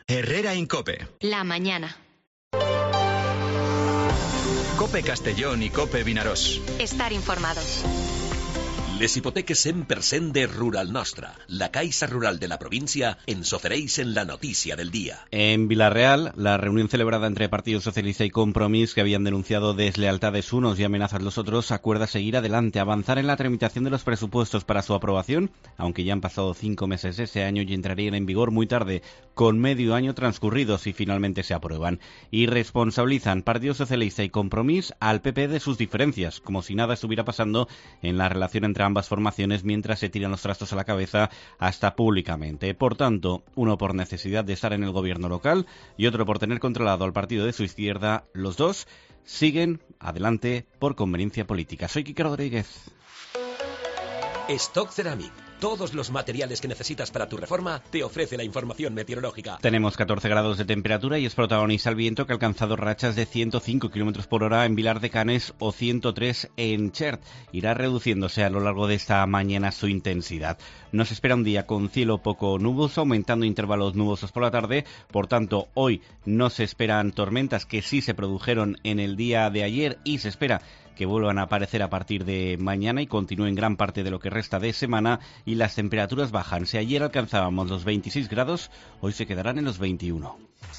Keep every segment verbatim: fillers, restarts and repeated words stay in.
Herrera Incope. La mañana. Cope Castellón y Cope Vinaròs. Estar informados. Les hipoteques sempre cent de Rural Nostra, la Caixa Rural de la provincia, ens ofereix en la noticia del día. En Villarreal, la reunión celebrada entre Partido Socialista y Compromís, que habían denunciado deslealtades unos y amenazas los otros, acuerda seguir adelante, avanzar en la tramitación de los presupuestos para su aprobación, aunque ya han pasado cinco meses ese año y entrarían en vigor muy tarde, con medio año transcurrido si finalmente se aprueban. Y responsabilizan Partido Socialista y Compromís al P P de sus diferencias, como si nada estuviera pasando en la relación entre ambas formaciones, mientras se tiran los trastos a la cabeza hasta públicamente. Por tanto, uno por necesidad de estar en el gobierno local y otro por tener controlado al partido de su izquierda, los dos siguen adelante por conveniencia política. Soy Quique Rodríguez. Stock Ceramic. Todos los materiales que necesitas para tu reforma te ofrece la información meteorológica. Tenemos catorce grados de temperatura y es protagonista el viento, que ha alcanzado rachas de ciento cinco kilómetros por hora en Vilar de Canes o ciento tres en Chert. Irá reduciéndose a lo largo de esta mañana su intensidad. Nos espera un día con cielo poco nuboso, aumentando intervalos nubosos por la tarde. Por tanto, hoy no se esperan tormentas, que sí se produjeron en el día de ayer, y se espera que vuelvan a aparecer a partir de mañana y continúen gran parte de lo que resta de semana, y las temperaturas bajan. Si ayer alcanzábamos los veintiséis grados, hoy se quedarán en los veintiuno.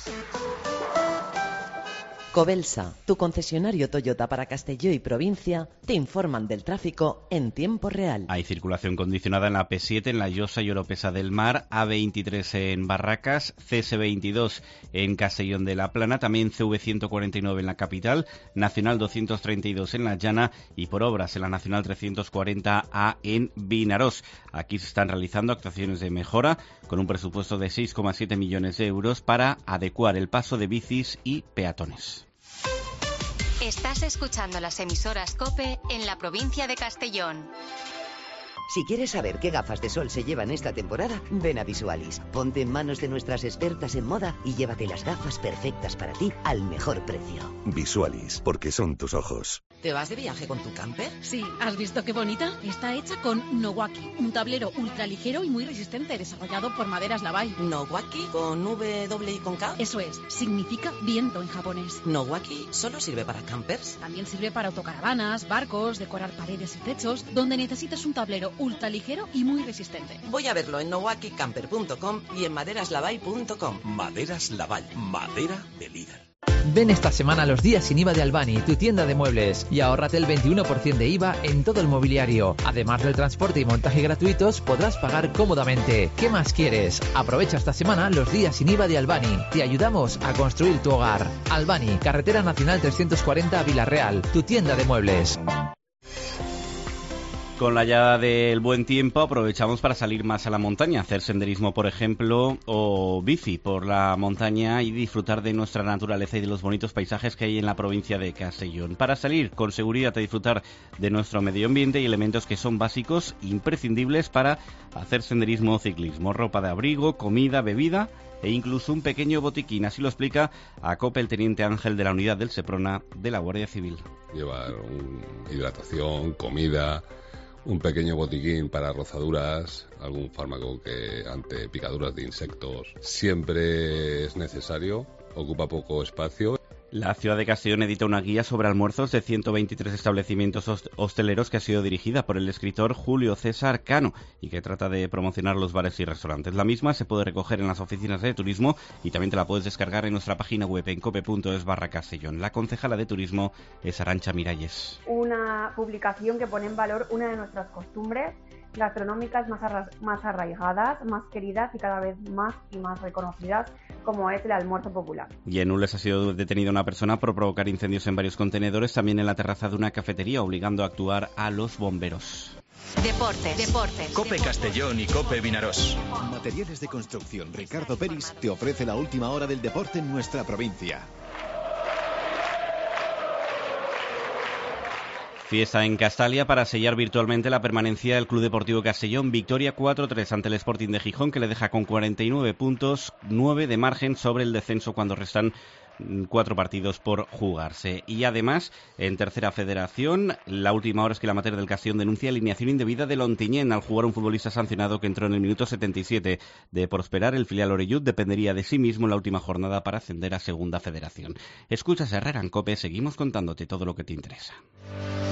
Cobelsa, tu concesionario Toyota para Castelló y provincia, te informan del tráfico en tiempo real. Hay circulación condicionada en la P siete en La Llosa y Oropesa del Mar, A veintitrés en Barracas, C S veintidós en Castellón de la Plana, también C V ciento cuarenta y nueve en la capital, Nacional doscientos treinta y dos en La Llana y por obras en la Nacional trescientos cuarenta A en Vinaròs. Aquí se están realizando actuaciones de mejora con un presupuesto de seis coma siete millones de euros para adecuar el paso de bicis y peatones. Estás escuchando las emisoras COPE en la provincia de Castellón. Si quieres saber qué gafas de sol se llevan esta temporada, ven a Visualis. Ponte en manos de nuestras expertas en moda y llévate las gafas perfectas para ti al mejor precio. Visualis, porque son tus ojos. ¿Te vas de viaje con tu camper? Sí, ¿has visto qué bonita? Está hecha con Nowaki, un tablero ultraligero y muy resistente, desarrollado por Maderas Lavai. ¿Nowaki? ¿Con W, doble y con K? Eso es, significa viento en japonés. ¿Nowaki solo sirve para campers? También sirve para autocaravanas, barcos, decorar paredes y techos, donde necesites un tablero ultraligero y muy resistente. Voy a verlo en nowaki camper punto com y en maderas lavai punto com. Maderas Lavai, madera de líder. Ven esta semana a los días sin I V A de Albani, tu tienda de muebles, y ahórrate el veintiuno por ciento de I V A en todo el mobiliario. Además del transporte y montaje gratuitos, podrás pagar cómodamente. ¿Qué más quieres? Aprovecha esta semana los días sin I V A de Albani. Te ayudamos a construir tu hogar. Albani, Carretera Nacional trescientos cuarenta a Villarreal, tu tienda de muebles. Con la llegada del buen tiempo aprovechamos para salir más a la montaña, hacer senderismo, por ejemplo, o bici por la montaña y disfrutar de nuestra naturaleza y de los bonitos paisajes que hay en la provincia de Castellón. Para salir con seguridad a disfrutar de nuestro medio ambiente y elementos que son básicos, imprescindibles para hacer senderismo o ciclismo: ropa de abrigo, comida, bebida e incluso un pequeño botiquín. Así lo explica a COPE el teniente Ángel de la unidad del Seprona de la Guardia Civil. Llevar un, hidratación, comida, un pequeño botiquín para rozaduras, algún fármaco que ante picaduras de insectos siempre es necesario, ocupa poco espacio. La ciudad de Castellón edita una guía sobre almuerzos de ciento veintitrés establecimientos hosteleros que ha sido dirigida por el escritor Julio César Cano y que trata de promocionar los bares y restaurantes. La misma se puede recoger en las oficinas de turismo y también te la puedes descargar en nuestra página web en cope punto es barra Castellón. La concejala de turismo es Arantxa Miralles. Una publicación que pone en valor una de nuestras costumbres gastronómicas más, arra- más arraigadas, más queridas y cada vez más y más reconocidas, como es el almuerzo popular. Y en Nules ha sido detenida una persona por provocar incendios en varios contenedores, también en la terraza de una cafetería, obligando a actuar a los bomberos. Deportes, deportes. Cope Castellón y Cope Vinaròs. Materiales de construcción Ricardo Peris te ofrece la última hora del deporte en nuestra provincia. Fiesta en Castalia para sellar virtualmente la permanencia del Club Deportivo Castellón. Victoria cuatro tres ante el Sporting de Gijón, que le deja con cuarenta y nueve puntos, nueve de margen sobre el descenso cuando restan cuatro partidos por jugarse. Y además, en tercera federación, la última hora es que la amateur del Castellón denuncia alineación indebida de Lontiñén al jugar un futbolista sancionado que entró en el minuto setenta y siete. De prosperar, el filial Orellut dependería de sí mismo en la última jornada para ascender a segunda federación. Escuchas a Herrera en COPE, seguimos contándote todo lo que te interesa.